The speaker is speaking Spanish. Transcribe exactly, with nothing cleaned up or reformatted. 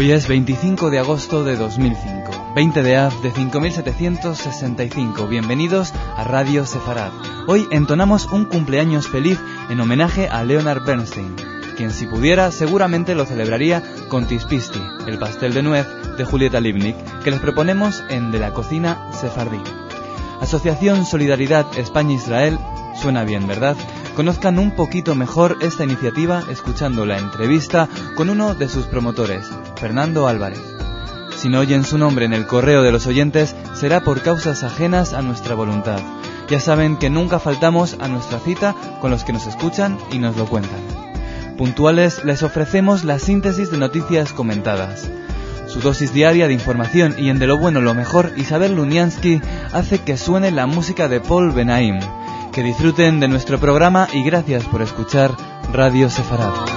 Hoy es veinticinco de agosto de dos mil cinco, veinte de Av de cinco mil setecientos sesenta y cinco. Bienvenidos a Radio Sefarad. Hoy entonamos un cumpleaños feliz en homenaje a Leonard Bernstein, quien si pudiera seguramente lo celebraría con Tispisti, el pastel de nuez de Julieta Lipnik, que les proponemos en De la Cocina Sefardí. Asociación Solidaridad España-Israel, suena bien, ¿verdad? Conozcan un poquito mejor esta iniciativa escuchando la entrevista con uno de sus promotores, Fernando Álvarez. Si no oyen su nombre en el correo de los oyentes, será por causas ajenas a nuestra voluntad. Ya saben que nunca faltamos a nuestra cita con los que nos escuchan y nos lo cuentan. Puntuales les ofrecemos la síntesis de noticias comentadas. Su dosis diaria de información y en De lo bueno lo mejor, Isabel Luniansky hace que suene la música de Paul Benaim. Que disfruten de nuestro programa y gracias por escuchar Radio Sefarad.